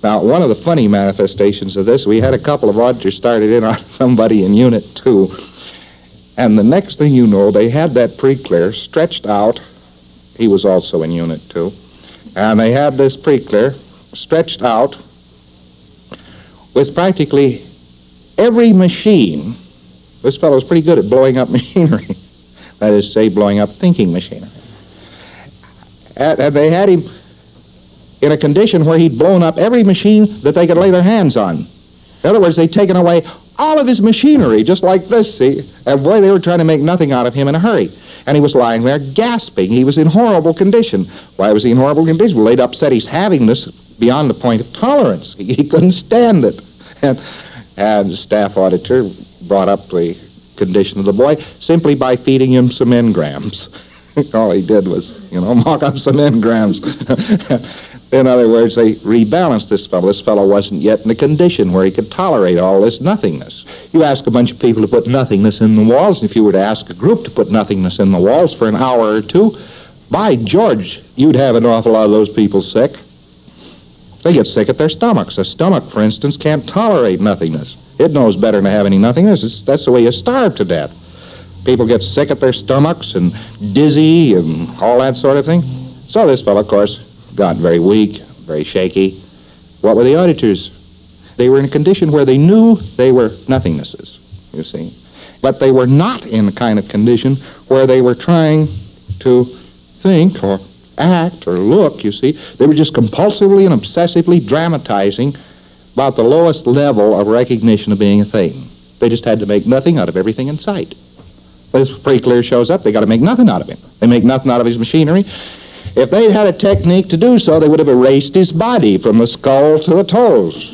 Now, one of the funny manifestations of this, we had a couple of auditors started in on somebody in Unit 2, and the next thing you know, they had that pre-clear stretched out. He was also in Unit 2. And they had this pre-clear stretched out with practically every machine. This fellow was pretty good at blowing up machinery. That is to say, blowing up thinking machinery. And they had him in a condition where he'd blown up every machine that they could lay their hands on. In other words, they'd taken away all of his machinery, just like this, see? And boy, they were trying to make nothing out of him in a hurry. And he was lying there gasping. He was in horrible condition. Why was he in horrible condition? Well, they'd upset his havingness beyond the point of tolerance. He couldn't stand it. And the staff auditor brought up the condition of the boy simply by feeding him some engrams. All he did was, mock up some engrams. In other words, they rebalanced this fellow. This fellow wasn't yet in a condition where he could tolerate all this nothingness. You ask a bunch of people to put nothingness in the walls, and if you were to ask a group to put nothingness in the walls for an hour or two, by George, you'd have an awful lot of those people sick. They get sick at their stomachs. A stomach, for instance, can't tolerate nothingness. It knows better than to have any nothingness. That's the way you starve to death. People get sick at their stomachs and dizzy and all that sort of thing. So this fellow, of course, got very weak, very shaky. What were the auditors? They were in a condition where they knew they were nothingnesses, you see. But they were not in the kind of condition where they were trying to think or act or look, you see. They were just compulsively and obsessively dramatizing about the lowest level of recognition of being a thing. They just had to make nothing out of everything in sight. This pre-clear shows up, they got to make nothing out of him. They make nothing out of his machinery. If they'd had a technique to do so, they would have erased his body from the skull to the toes.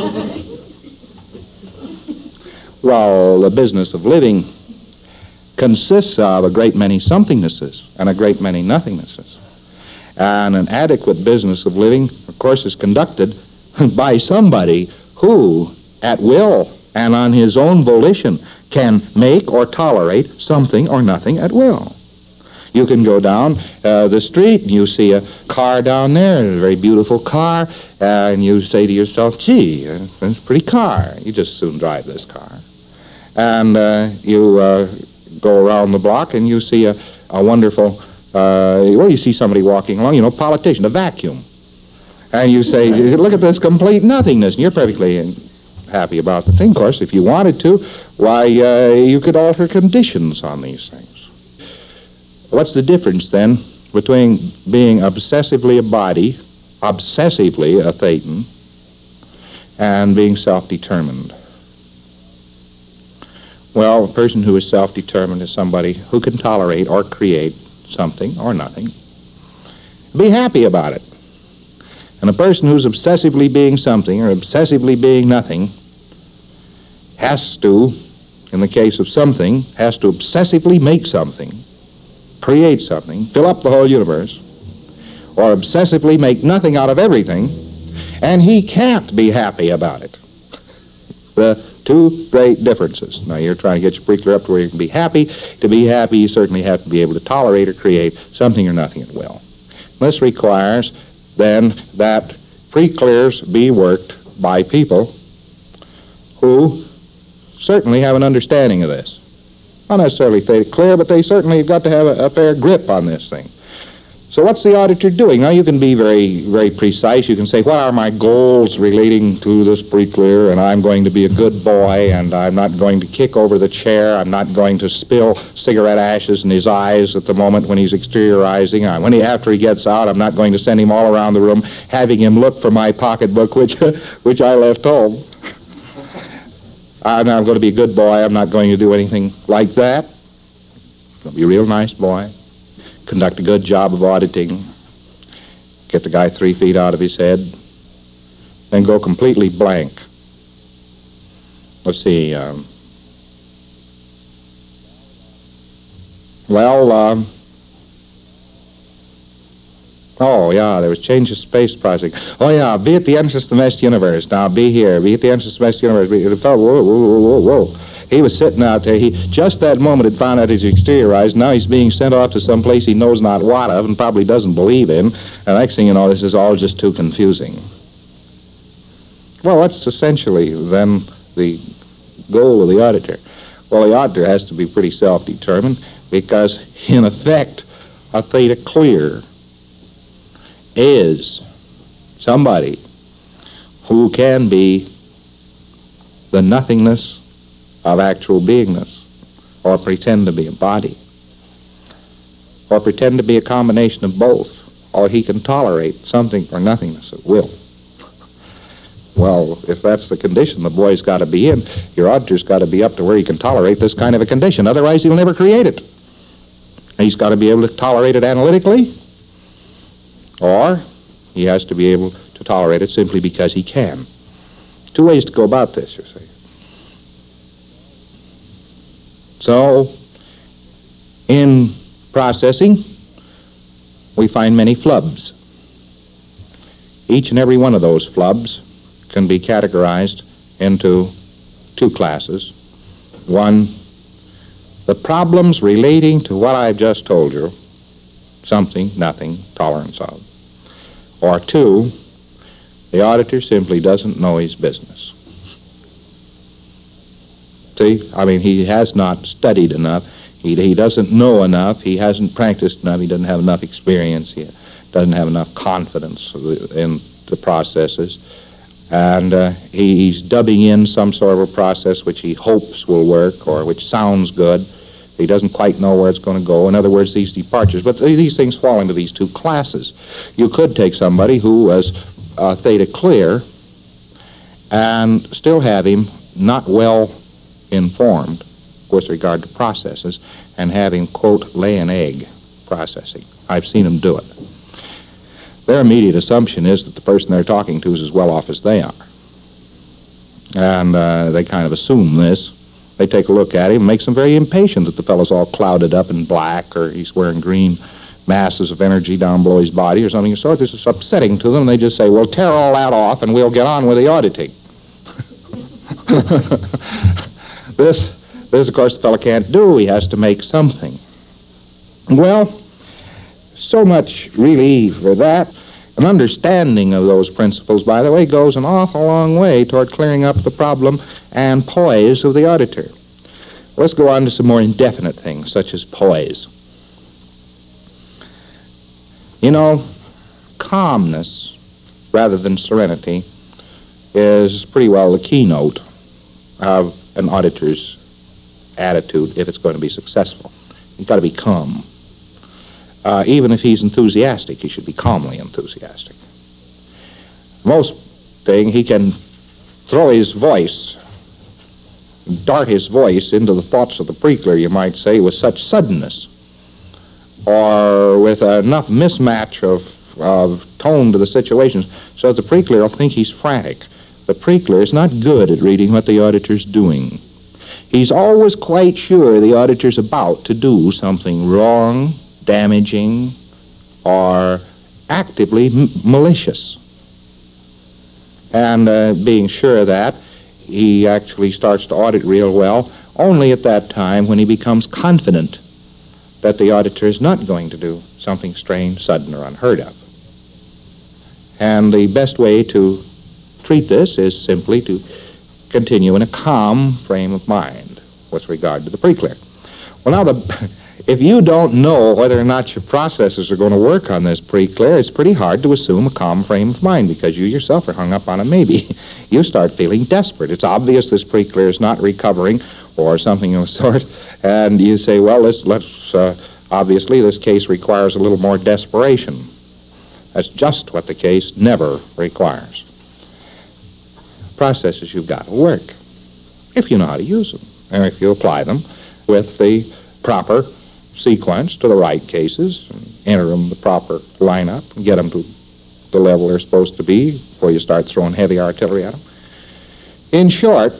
Well, the business of living consists of a great many somethingnesses and a great many nothingnesses. And an adequate business of living, of course, is conducted by somebody who, at will and on his own volition, can make or tolerate something or nothing at will. You can go down the street and you see a car down there, a very beautiful car, and you say to yourself, gee, it's a pretty car. You just soon drive this car. And you go around the block and you see a wonderful, you see somebody walking along, politician, a vacuum. And you say, look at this complete nothingness, and you're perfectly happy about the thing. Of course, if you wanted to, why, you could alter conditions on these things. What's the difference, then, between being obsessively a body, obsessively a thetan, and being self-determined? Well, a person who is self-determined is somebody who can tolerate or create something or nothing. Be happy about it. And a person who's obsessively being something or obsessively being nothing has to, in the case of something, has to obsessively make something, create something, fill up the whole universe, or obsessively make nothing out of everything, and he can't be happy about it. The two great differences. Now, you're trying to get your pre-clear up to where you can be happy. To be happy, you certainly have to be able to tolerate or create something or nothing at will. This requires, then, that pre-clears be worked by people who certainly have an understanding of this. Not necessarily clear, but they certainly have got to have a fair grip on this thing. So what's the auditor doing? Now, you can be very, very precise. You can say, what are my goals relating to this pre-clear? And I'm going to be a good boy, and I'm not going to kick over the chair. I'm not going to spill cigarette ashes in his eyes at the moment when he's exteriorizing. After he gets out, I'm not going to send him all around the room, having him look for my pocketbook, which I left home. I'm going to be a good boy. I'm not going to do anything like that. I'm going to be a real nice boy. Conduct a good job of auditing. Get the guy 3 feet out of his head. Then go completely blank. Let's see. There was Change of Space Project. Oh, yeah, be at the entrance to the Meshed Universe. Now, be here. Be at the entrance to the Meshed Universe. Whoa. He was sitting out there. He just that moment had found out he's exteriorized. Now he's being sent off to some place he knows not what of and probably doesn't believe in. And the next thing you know, this is all just too confusing. Well, what's essentially then the goal of the auditor? Well, the auditor has to be pretty self-determined because, in effect, a theta clear is somebody who can be the nothingness of actual beingness, or pretend to be a body, or pretend to be a combination of both, or he can tolerate something for nothingness at will. Well, if that's the condition the boy's got to be in, your auditor's got to be up to where he can tolerate this kind of a condition. Otherwise, he'll never create it. He's got to be able to tolerate it analytically, or he has to be able to tolerate it simply because he can. Two ways to go about this, you see. So, in processing, we find many flubs. Each and every one of those flubs can be categorized into two classes. One, the problems relating to what I've just told you, something, nothing, tolerance of. Or two, the auditor simply doesn't know his business. See, I mean, he has not studied enough. He doesn't know enough. He hasn't practiced enough. He doesn't have enough experience. He doesn't have enough confidence in the processes. And he's dubbing in some sort of a process which he hopes will work or which sounds good. He doesn't quite know where it's going to go. In other words, these departures. But these things fall into these two classes. You could take somebody who was theta clear and still have him not well informed with regard to processes and have him, quote, lay an egg processing. I've seen him do it. Their immediate assumption is that the person they're talking to is as well off as they are. And they kind of assume this. They take a look at him, makes them very impatient that the fellow's all clouded up in black or he's wearing green masses of energy down below his body or something of the sort. This is upsetting to them. They just say, well, tear all that off and we'll get on with the auditing. This, of course, the fellow can't do. He has to make something. Well, so much really for that. An understanding of those principles, by the way, goes an awful long way toward clearing up the problem and poise of the auditor. Let's go on to some more indefinite things, such as poise. You know, calmness, rather than serenity, is pretty well the keynote of an auditor's attitude if it's going to be successful. He's got to be calm. Even if he's enthusiastic, he should be calmly enthusiastic. Most thing, he can throw his voice, dart his voice into the thoughts of the pre-clear, you might say, with such suddenness, or with enough mismatch of tone to the situations, so that the pre-clear will think he's frantic. The pre-clear is not good at reading what the auditor's doing. He's always quite sure the auditor's about to do something wrong, damaging, or actively malicious. And being sure of that, he actually starts to audit real well only at that time when he becomes confident that the auditor is not going to do something strange, sudden, or unheard of. And the best way to treat this is simply to continue in a calm frame of mind with regard to the pre-clear. Well, now, if you don't know whether or not your processes are going to work on this pre-clear, it's pretty hard to assume a calm frame of mind because you yourself are hung up on a maybe. You start feeling desperate. It's obvious this pre-clear is not recovering or something of the sort, and you say, well, let's obviously this case requires a little more desperation. That's just what the case never requires. Processes you've got to work if you know how to use them, and if you apply them with the proper sequence to the right cases, and enter them the proper lineup, and get them to the level they're supposed to be before you start throwing heavy artillery at them. In short,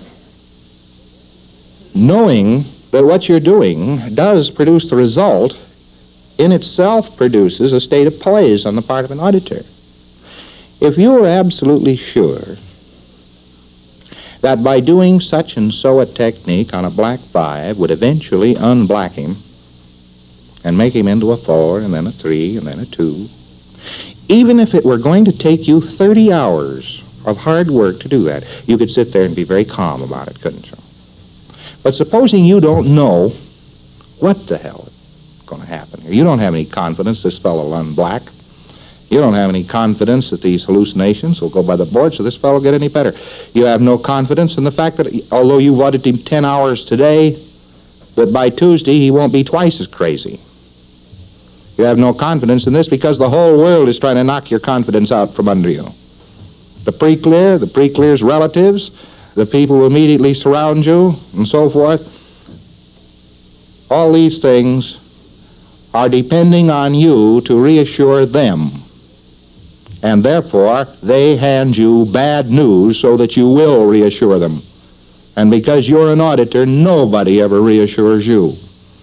knowing that what you're doing does produce the result in itself produces a state of poise on the part of an auditor. If you are absolutely sure that by doing such and so a technique on a black 5 would eventually unblack him and make him into a 4 and then a 3 and then a 2, even if it were going to take you 30 hours of hard work to do that. You could sit there and be very calm about it, couldn't you? But supposing you don't know what the hell is going to happen here. You don't have any confidence this fellow will run black. You don't have any confidence that these hallucinations will go by the board, so this fellow will get any better. You have no confidence in the fact that although you wanted him 10 hours today, that by Tuesday he won't be twice as crazy. You have no confidence in this because the whole world is trying to knock your confidence out from under you. The pre-clear's relatives, the people who immediately surround you, and so forth. All these things are depending on you to reassure them. And therefore, they hand you bad news so that you will reassure them. And because you're an auditor, nobody ever reassures you.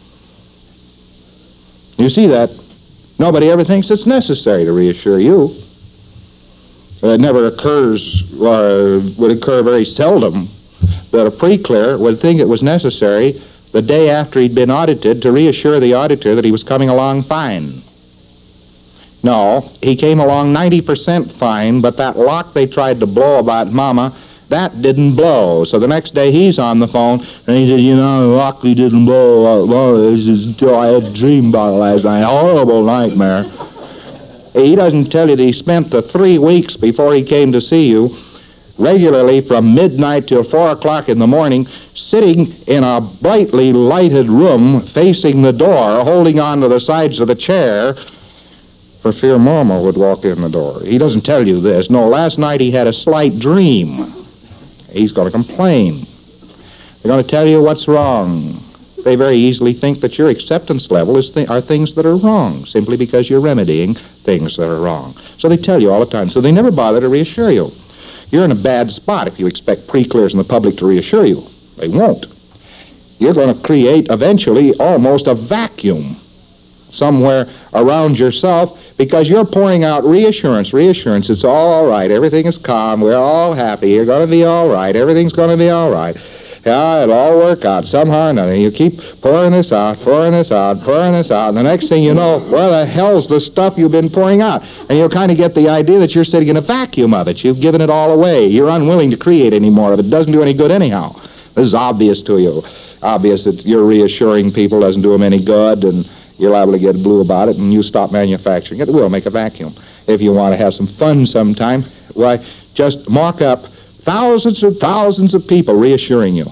You see that? Nobody ever thinks it's necessary to reassure you. It never occurs, or would occur very seldom, that a pre-clear would think it was necessary the day after he'd been audited to reassure the auditor that he was coming along fine. No, he came along 90% fine, but that lock they tried to blow about Mama, that didn't blow. So the next day he's on the phone, and he said, you know, the lock didn't blow. I had a dream about it last night. A horrible nightmare. He doesn't tell you that he spent the 3 weeks before he came to see you regularly from midnight till 4 o'clock in the morning, sitting in a brightly lighted room facing the door, holding on to the sides of the chair for fear Mama would walk in the door. He doesn't tell you this. No, last night he had a slight dream. He's going to complain. They're going to tell you what's wrong. They very easily think that your acceptance level are things that are wrong, simply because you're remedying things that are wrong. So they tell you all the time. So they never bother to reassure you. You're in a bad spot if you expect pre-clears in the public to reassure you. They won't. You're going to create, eventually, almost a vacuum somewhere around yourself because you're pouring out reassurance. It's all right. Everything is calm. We're all happy. You're going to be all right. Everything's going to be all right. Yeah, it'll all work out somehow or another. You keep pouring this out, and the next thing you know, where the hell's the stuff you've been pouring out? And you'll kind of get the idea that you're sitting in a vacuum of it. You've given it all away. You're unwilling to create any more of it. It doesn't do any good anyhow. This is obvious to you. Obvious that you're reassuring people doesn't do them any good, and you're liable to get blue about it, and you stop manufacturing it. It will make a vacuum. If you want to have some fun sometime, why, just mark up thousands and thousands of people reassuring you.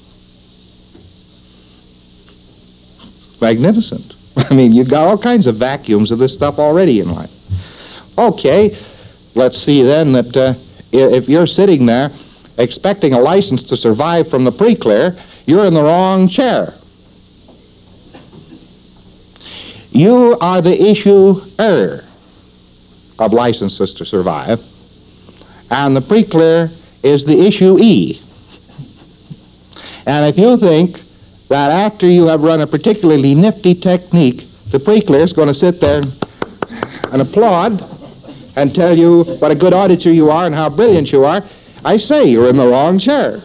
Magnificent. I mean, you've got all kinds of vacuums of this stuff already in life. Okay, let's see then that if you're sitting there expecting a license to survive from the pre-clear, you're in the wrong chair. You are the issuer of licenses to survive, and the pre-clear is the issuee. And if you think that after you have run a particularly nifty technique, the pre-clear is going to sit there and applaud and tell you what a good auditor you are and how brilliant you are, I say you're in the wrong chair.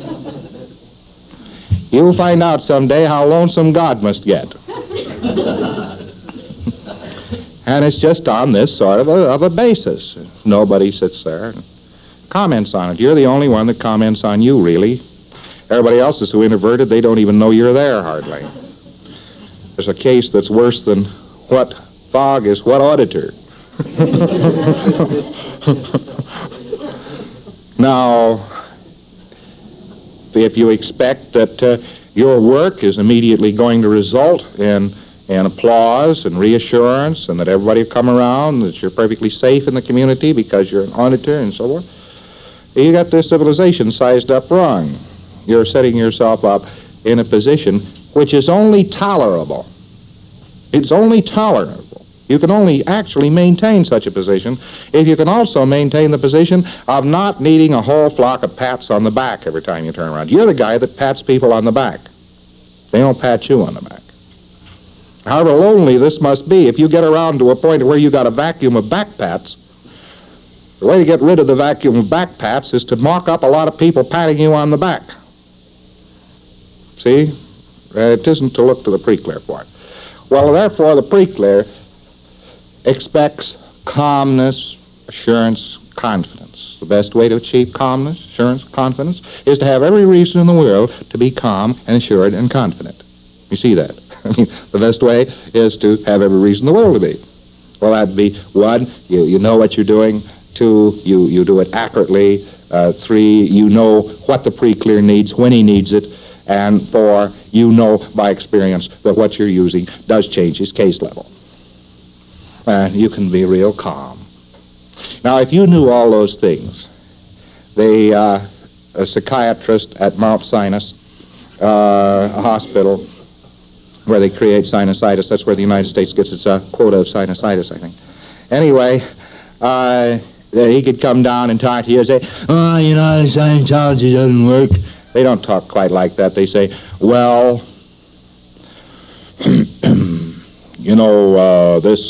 You'll find out someday how lonesome God must get. And it's just on this sort of a basis. Nobody sits there and comments on it. You're the only one that comments on you, really. Everybody else is so introverted they don't even know you're there, hardly. There's a case that's worse than what fog is what auditor. Now, if you expect that your work is immediately going to result in applause and reassurance and that everybody will come around, that you're perfectly safe in the community because you're an auditor and so forth, you got this civilization sized up wrong. You're setting yourself up in a position which is only tolerable. It's only tolerable. You can only actually maintain such a position if you can also maintain the position of not needing a whole flock of pats on the back every time you turn around. You're the guy that pats people on the back. They don't pat you on the back. However lonely this must be, if you get around to a point where you got a vacuum of back pats, the way to get rid of the vacuum of back pats is to mock up a lot of people patting you on the back. See? It isn't to look to the pre-clear for it. Well, therefore, the pre-clear expects calmness, assurance, confidence. The best way to achieve calmness, assurance, confidence, is to have every reason in the world to be calm and assured and confident. You see that? I mean, the best way is to have every reason in the world to be. Well, that'd be 1, you know what you're doing. 2, you do it accurately. 3, you know what the pre-clear needs, when he needs it. And 4, you know by experience that what you're using does change his case level. And you can be real calm. Now, if you knew all those things, a psychiatrist at Mount Sinai, a hospital where they create sinusitis, that's where the United States gets its quota of sinusitis, I think. Anyway, he could come down and talk to you and say, oh, you know, Scientology doesn't work. They don't talk quite like that. They say, well, you know, this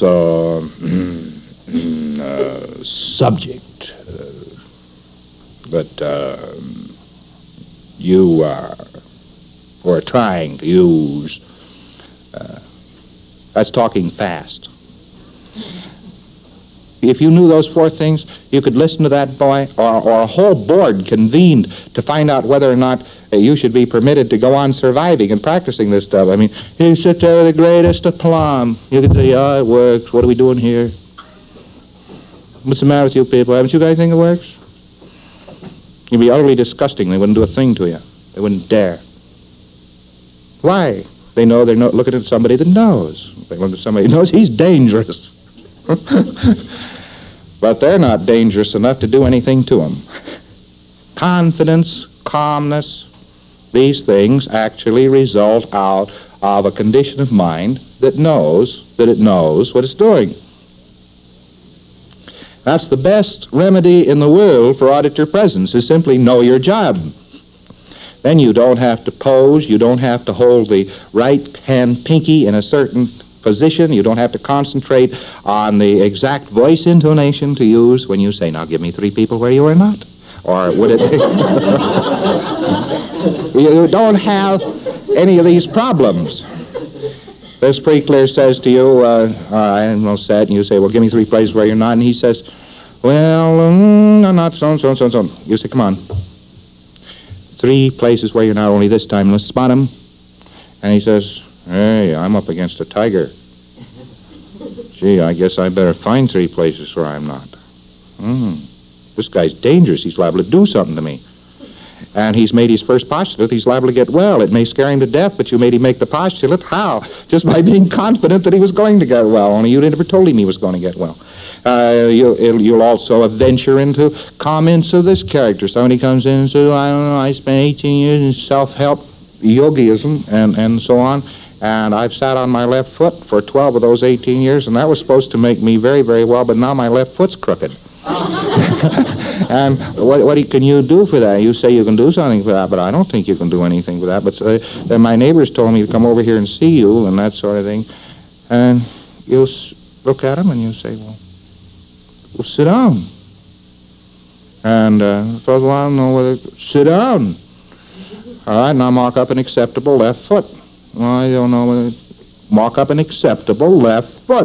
subject that you were trying to use, that's talking fast. If you knew those 4 things, you could listen to that boy, or a whole board convened to find out whether or not you should be permitted to go on surviving and practicing this stuff. I mean, you sit there with the greatest aplomb. You could say, oh, it works. What are we doing here? What's the matter with you people? Haven't you got anything that works? You'd be utterly disgusting. They wouldn't do a thing to you. They wouldn't dare. Why? They know they're not looking at somebody that knows. They look at somebody who knows he's dangerous. But they're not dangerous enough to do anything to him. Confidence, calmness, these things actually result out of a condition of mind that knows what it's doing. That's the best remedy in the world for auditor presence, is simply know your job. Then you don't have to pose, you don't have to hold the right hand pinky in a certain position, you don't have to concentrate on the exact voice intonation to use when you say, now give me 3 people where you are not. Or would it... You don't have any of these problems. This pre-clear says to you, I'm all set, and you say, well, give me 3 places where you're not, and he says, well, I'm not so. You say, come on. 3 places where you're not, only this time, let's spot him. And he says, hey, I'm up against a tiger. Gee, I guess I better find 3 places where I'm not. This guy's dangerous. He's liable to do something to me. And he's made his first postulate. He's liable to get well. It may scare him to death, but you made him make the postulate. How? Just by being confident that he was going to get well, only you never told him he was going to get well. You'll also venture into comments of this character. Somebody comes in and says, I don't know, I spent 18 years in self-help, yogiism, and so on, and I've sat on my left foot for 12 of those 18 years, and that was supposed to make me very, very well, but now my left foot's crooked. And what can you do for that? You say you can do something for that, but I don't think you can do anything for that. But then my neighbors told me to come over here and see you and that sort of thing. And you look at them and you say, well, sit down. And I thought, well, I don't know whether... Sit down. All right, now mark up an acceptable left foot. Well, I don't know whether... Mark up an acceptable left foot.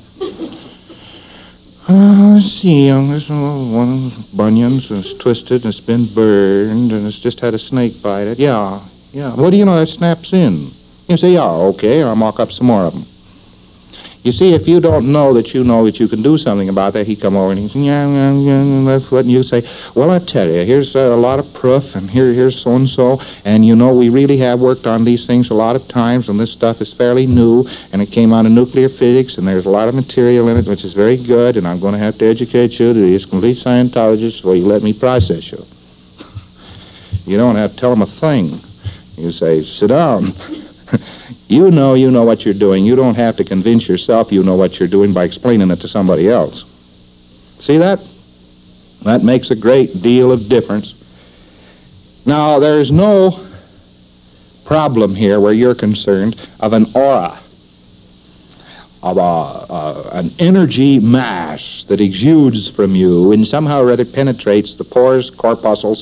Let's see, there's one of the bunions, and it's twisted, and it's been burned, and it's just had a snake bite it. Yeah. What do you know, that snaps in. You say, yeah, okay, I'll mark up some more of them. You see, if you don't know that you can do something about that, he'd come over and he'd say, yeah, that's what, and you say, well, I tell you, here's a lot of proof, and here's so-and-so, and you know, we really have worked on these things a lot of times, and this stuff is fairly new, and it came out of nuclear physics, and there's a lot of material in it, which is very good, and I'm going to have to educate you to be a complete Scientologist before you let me process you. You don't have to tell them a thing. You say, sit down. You know what you're doing. You don't have to convince yourself you know what you're doing by explaining it to somebody else. See that? That makes a great deal of difference. Now, there's no problem here where you're concerned of an aura, of an energy mass that exudes from you and somehow or other penetrates the pores, corpuscles,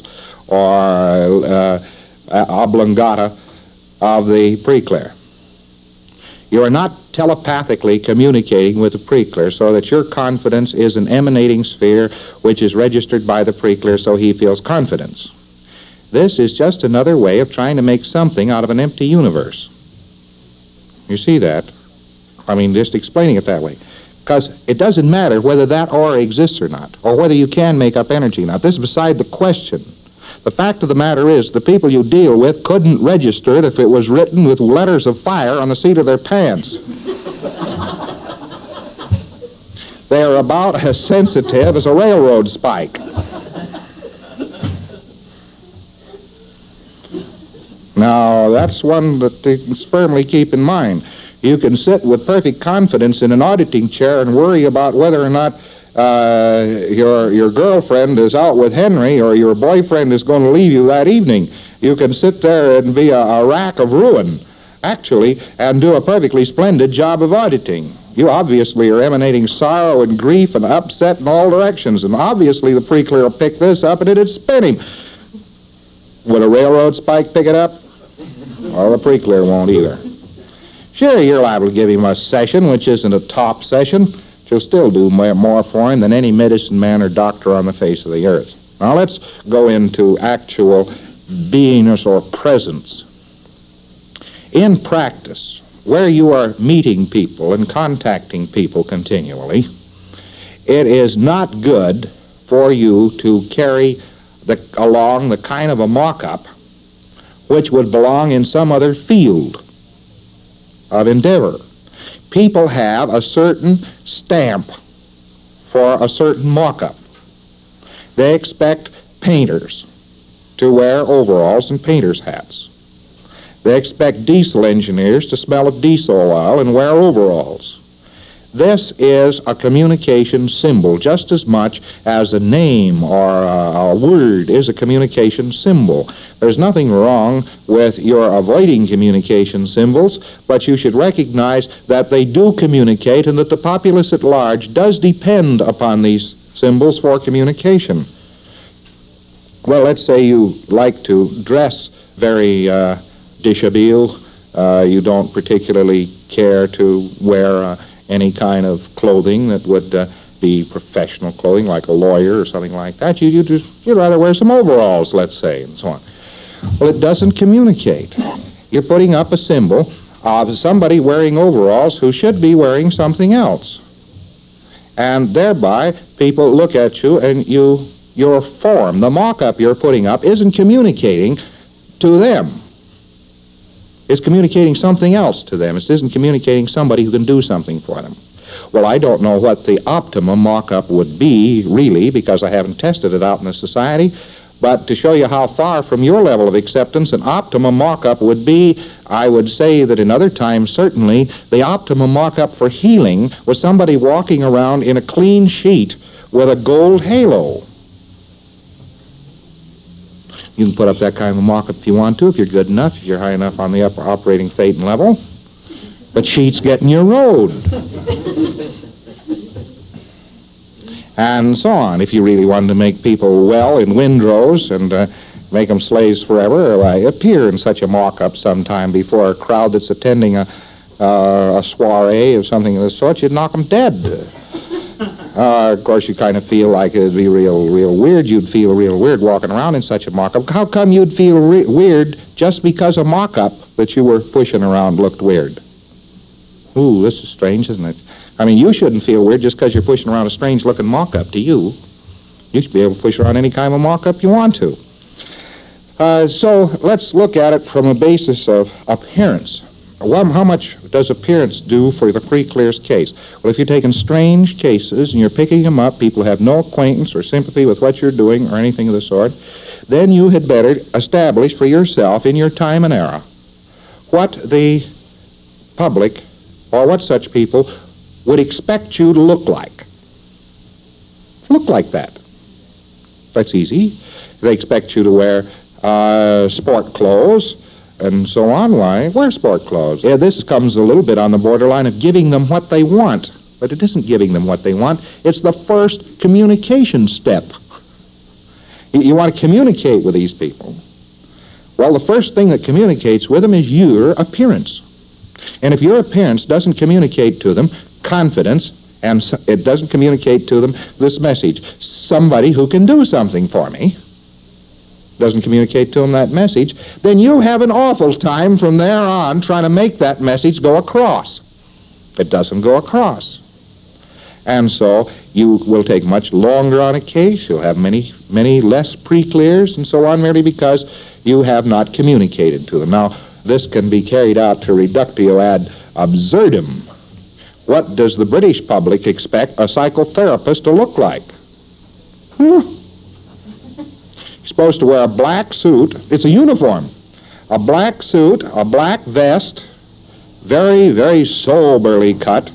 or oblongata of the pre-clear. You are not telepathically communicating with the preclear so that your confidence is an emanating sphere which is registered by the preclear so he feels confidence. This is just another way of trying to make something out of an empty universe. You see that? I mean, just explaining it that way. Because it doesn't matter whether that aura exists or not, or whether you can make up energy or not. This is beside the question. The fact of the matter is, the people you deal with couldn't register it if it was written with letters of fire on the seat of their pants. They are about as sensitive as a railroad spike. Now, that's one that you can firmly keep in mind. You can sit with perfect confidence in an auditing chair and worry about whether or not your girlfriend is out with Henry or your boyfriend is going to leave you that evening. You can sit there and be a rack of ruin, actually, and do a perfectly splendid job of auditing. You obviously are emanating sorrow and grief and upset in all directions, and obviously the preclear will pick this up and it'd spin him. Would a railroad spike pick it up? Well, the preclear won't either. Sure, you're liable to give him a session, which isn't a top session. You'll still do more for him than any medicine man or doctor on the face of the earth. Now, let's go into actual beingness or presence. In practice, where you are meeting people and contacting people continually, it is not good for you to carry along the kind of a mock-up which would belong in some other field of endeavor. People have a certain stamp for a certain mock-up. They expect painters to wear overalls and painters' hats. They expect diesel engineers to smell of diesel oil and wear overalls. This is a communication symbol just as much as a name or a word is a communication symbol. There's nothing wrong with your avoiding communication symbols, but you should recognize that they do communicate and that the populace at large does depend upon these symbols for communication. Well, let's say you like to dress very dishabille. You don't particularly care to wear any kind of clothing that would be professional clothing, like a lawyer or something like that. You'd rather wear some overalls, let's say, and so on. Well, it doesn't communicate. You're putting up a symbol of somebody wearing overalls who should be wearing something else. And thereby, people look at you and your form, the mock-up you're putting up, isn't communicating to them. It's communicating something else to them. It isn't communicating somebody who can do something for them. Well, I don't know what the optimum mock-up would be, really, because I haven't tested it out in the society. But to show you how far from your level of acceptance an optimum mock-up would be, I would say that in other times, certainly, the optimum mock-up for healing was somebody walking around in a clean sheet with a gold halo. You can put up that kind of a mock-up if you want to, if you're good enough, if you're high enough on the upper operating Thetan level. But sheets get in your road. And so on. If you really wanted to make people well in windrows and make them slaves forever, appear in such a mock-up sometime before a crowd that's attending a soiree or something of the sort, you'd knock them dead. Of course, you kind of feel like it'd be real weird. You'd feel real weird walking around in such a mock-up. How come you'd feel weird just because a mock-up that you were pushing around looked weird? Ooh, this is strange, isn't it? I mean, you shouldn't feel weird just because you're pushing around a strange-looking mock-up to you. You should be able to push around any kind of mock-up you want to. So let's look at it from a basis of appearance. Well, how much does appearance do for the preclear's case? Well, if you're taking strange cases and you're picking them up, people have no acquaintance or sympathy with what you're doing or anything of the sort, then you had better establish for yourself in your time and era what the public or what such people would expect you to look like. Look like that. That's easy. They expect you to wear sport clothes and so on. Why? Wear sport clothes. Yeah, this comes a little bit on the borderline of giving them what they want. But it isn't giving them what they want. It's the first communication step. You want to communicate with these people. Well, the first thing that communicates with them is your appearance. And if your appearance doesn't communicate to them confidence, and it doesn't communicate to them this message, somebody who can do something for me, doesn't communicate to them that message, then you have an awful time from there on trying to make that message go across. It doesn't go across. And so you will take much longer on a case. You'll have many less pre-clears and so on, merely because you have not communicated to them. Now, this can be carried out to reductio ad absurdum. What does the British public expect a psychotherapist to look like? He's supposed to wear a black suit. It's a uniform. A black suit, a black vest, very, very soberly cut,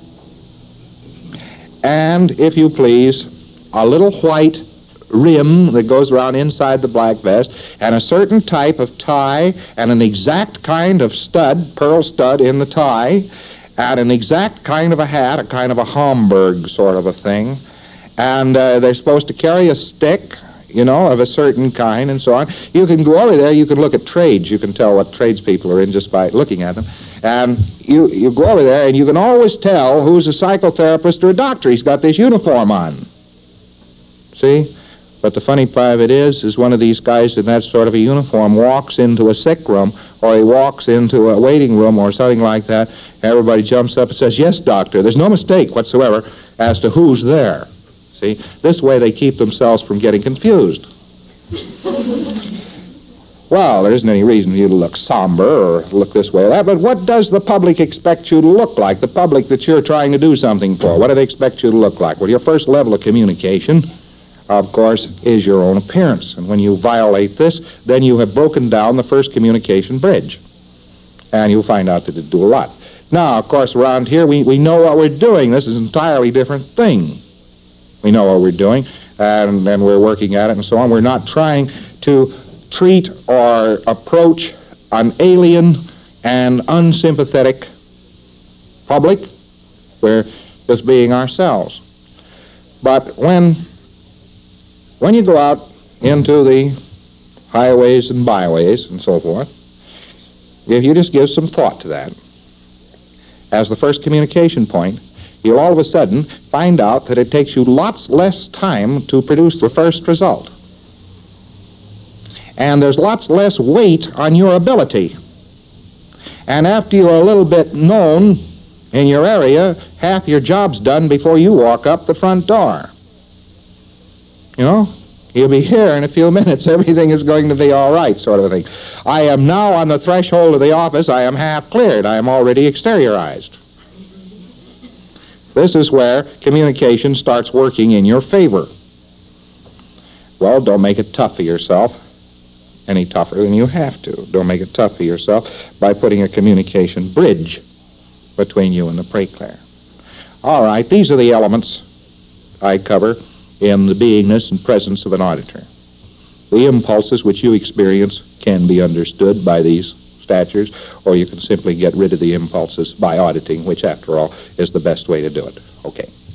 and, if you please, a little white rim that goes around inside the black vest, and a certain type of tie, and an exact kind of stud, pearl stud in the tie, and an exact kind of a hat, a kind of a Homburg sort of a thing, and they're supposed to carry a stick, of a certain kind, and so on. You can go over there, you can look at trades, you can tell what tradespeople are in just by looking at them, and you go over there, and you can always tell who's a psychotherapist or a doctor. He's got this uniform on. See? But the funny part of it is one of these guys in that sort of a uniform walks into a sick room, or he walks into a waiting room or something like that, everybody jumps up and says, "Yes, doctor." There's no mistake whatsoever as to who's there. See? This way they keep themselves from getting confused. Well, there isn't any reason for you to look somber or look this way or that, but what does the public expect you to look like? The public that you're trying to do something for, what do they expect you to look like? Well, your first level of communication, of course, is your own appearance. And when you violate this, then you have broken down the first communication bridge. And you'll find out that it do a lot. Now, of course, around here, we know what we're doing. This is an entirely different thing. We know what we're doing, and we're working at it and so on. We're not trying to treat or approach an alien and unsympathetic public. We're just being ourselves. But when you go out into the highways and byways and so forth, if you just give some thought to that as the first communication point, you'll all of a sudden find out that it takes you lots less time to produce the first result. And there's lots less weight on your ability. And after you're a little bit known in your area, half your job's done before you walk up the front door. You'll be here in a few minutes. Everything is going to be all right, sort of a thing. I am now on the threshold of the office. I am half cleared. I am already exteriorized. This is where communication starts working in your favor. Well, don't make it tough for yourself any tougher than you have to. Don't make it tough for yourself by putting a communication bridge between you and the pre-clear. All right, these are the elements I cover in the beingness and presence of an auditor. The impulses which you experience can be understood by these statures, or you can simply get rid of the impulses by auditing, which, after all, is the best way to do it. Okay.